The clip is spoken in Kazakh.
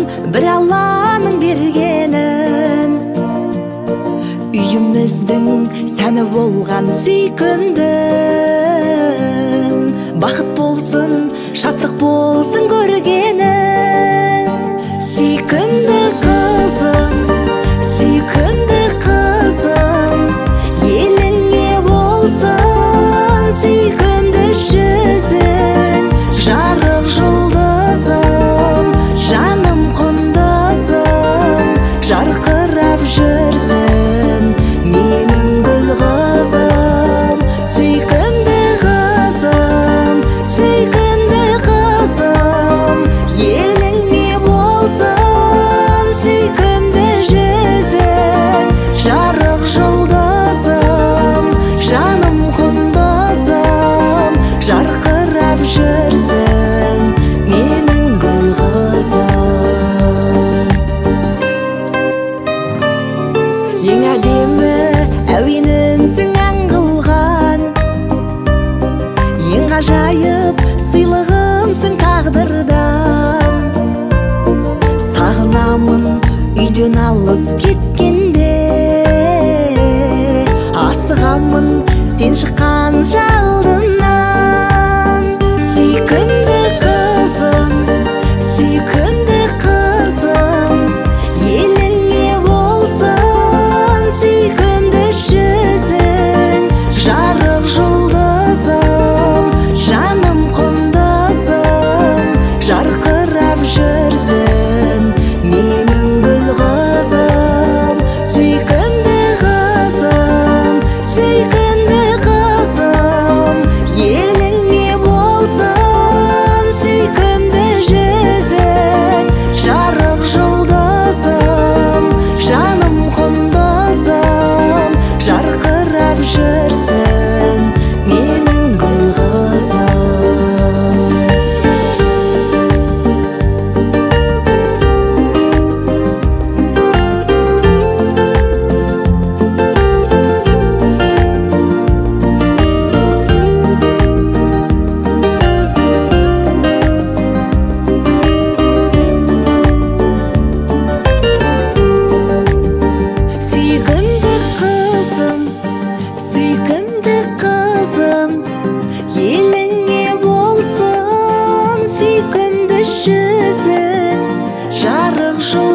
bir Алланың бергенін. Үйіміздің сәні болған сүйкімдім, бақыт болсын, шаттық болсын көргенің. Сүйкімді қызым, еліңе болсын сүйкімді жүзің. Жарық жұлдызым, жаным құндызым, жарқырап жүрсін менің гүл қызым. Сүйкімді қызым, еліңе болсын сүйкімді жүзің. Жарық жұлдызым, жаным құндызым, жарқырап жүрсін менің гүл қызым. Ең әдемі әуенімсің ән қылған, ең ғажайып сыйлығымсың тағдырдан. Сағынамын үйден алыс кеткенде, асығамын сен шыққан жалыннан. Сүйкімді қызым, еліңе болсын сүйкімді жүзің. Жарық жұлдызым, жаным құндызым, жарқырап жүрсін менің гүл қызым. Сүйкімді қызым, еліңе болсын сүйкімді жүзің. Жарық жұлдызым, жаным құндызым, жарқырап жүрсін менің гүл қызым. Сүйкімді қызым, еліңе болсын сүйкімді жүзің. Жарық